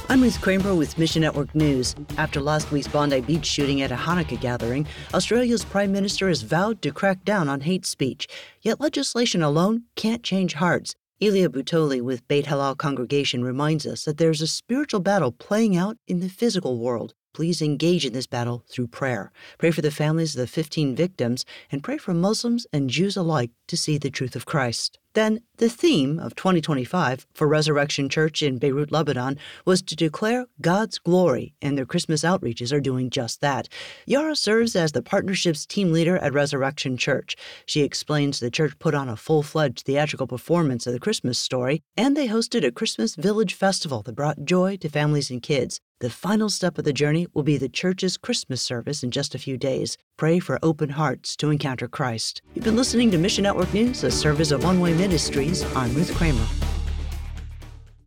I'm Ruth Kramer with Mission Network News. After last week's Bondi Beach shooting at a Hanukkah gathering, Australia's Prime Minister has vowed to crack down on hate speech. Yet legislation alone can't change hearts. Elia Butoli with Beit Hallel Congregation reminds us that there's a spiritual battle playing out in the physical world. Please engage in this battle through prayer. Pray for the families of the 15 victims and pray for Muslims and Jews alike to see the truth of Christ. Then, the theme of 2025 for Resurrection Church in Beirut, Lebanon, was to declare God's glory, and their Christmas outreaches are doing just that. Yara serves as the partnership's team leader at Resurrection Church. She explains the church put on a full-fledged theatrical performance of the Christmas story, and they hosted a Christmas Village Festival that brought joy to families and kids. The final step of the journey will be the church's Christmas service in just a few days. Pray for open hearts to encounter Christ. You've been listening to Mission Network News, a service of One Way Ministries. I'm Ruth Kramer.